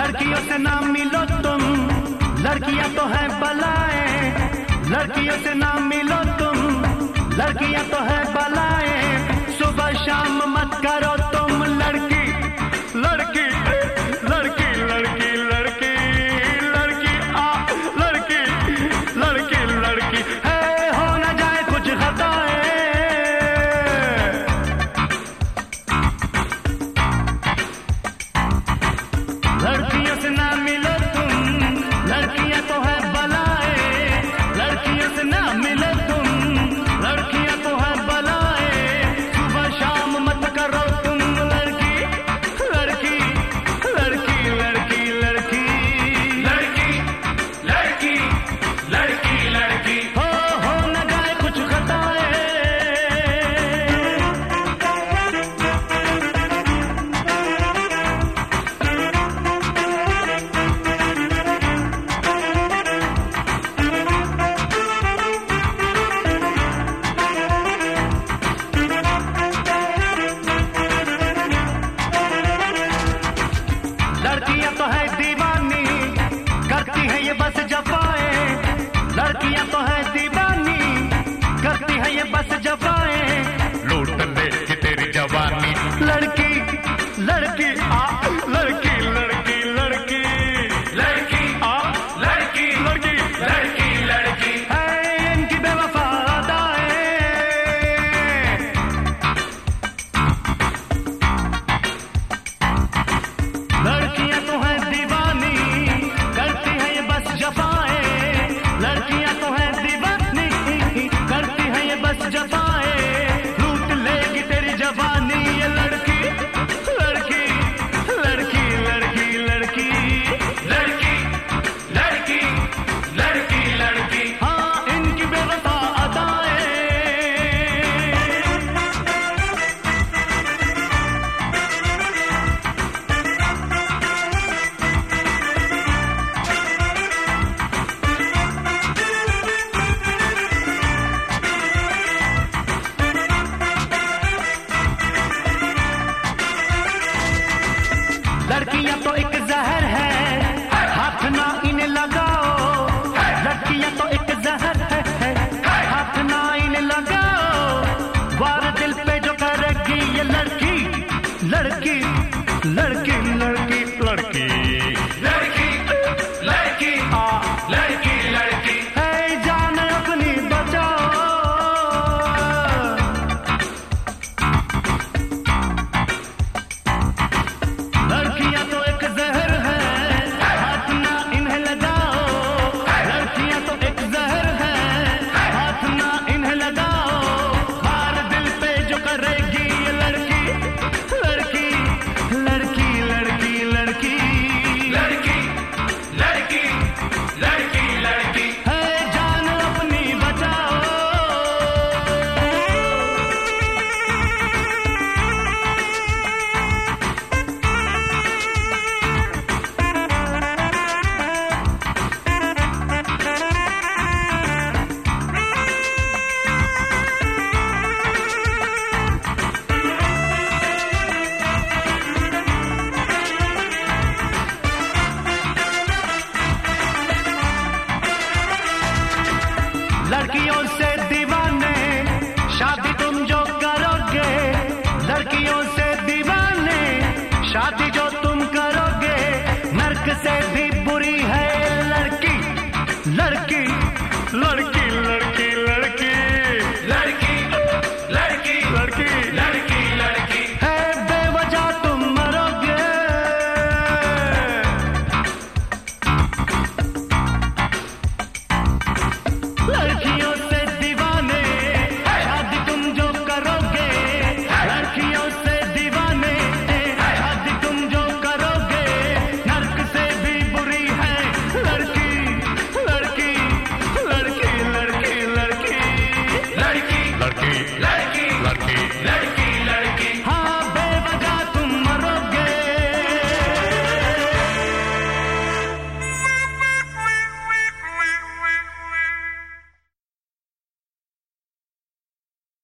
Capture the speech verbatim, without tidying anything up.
लड़कियों से ना मिलो तुम, लड़कियां तो है बलाएं। लड़कियों से ना मिलो तुम, लड़कियां तो है बलाएं। सुबह शाम मत करो तुम लड़की लड़की लड़की लड़की लड़की लड़की आ लड़की लड़की लड़की है, हो न जाए कुछ खताएं। लड़कियों से ना मिलो तुम, लड़कियां तो है बलाएं। लड़कियों से ना मिलो तुम, लड़कियां तो है बलाएं। सुबह शाम मत करो तुम लड़की लड़की लड़की लड़की लड़की लड़की लड़की लड़की लड़की हो हो न जाए कुछ खताएं। लड़कियां तो है दीवानी, करती है ये बस जफाएं। लड़कियां तो है दीवानी, करती है ये बस जफाएं। लूट लेगी तेरी जवानी। लड़की लड़की आ लड़की लड़की लड़की लड़की आ लड़की लड़की लड़की लड़की है, इनकी बेवफा अदाएं। लड़कियां तो है दीवानी, करती है ये बस जफाएं। लड़कियां तो है दीवानी, करती है ये बस जफाएं। लूट लेगी तेरी जवानी ये लड़की लड़की लड़की लड़की लड़की लड़की लड़की लड़की लड़की हाँ, इनकी बेवफा अदाएं। लड़कियां तो एक जहर है, हाथ ना इन्हें लगाओ। लड़कियां तो एक जहर है, हाथ ना इन्हें लगाओ। वार दिल पे जो करेगी ये लड़की लड़की लड़की लड़की लड़की लड़की लड़की आ लड़की लड़की है, जान अपनी बचाओ। लड़कियां तो एक जहर है, हाथ ना इन्हें लगाओ। लड़कियां तो एक जहर है, हाथ ना इन्हें लगाओ। बार दिल पे जो करेगी ये लड़की लड़की लड़की लड़की लड़की लड़की लड़की लड़की लड़की है, जान अपनी बचाओ। लड़कियों से दीवाने, शादी तुम जो करोगे। लड़कियों से दीवाने, शादी जो तुम करोगे। नर्क से भी बुरी है लड़की लड़की लड़की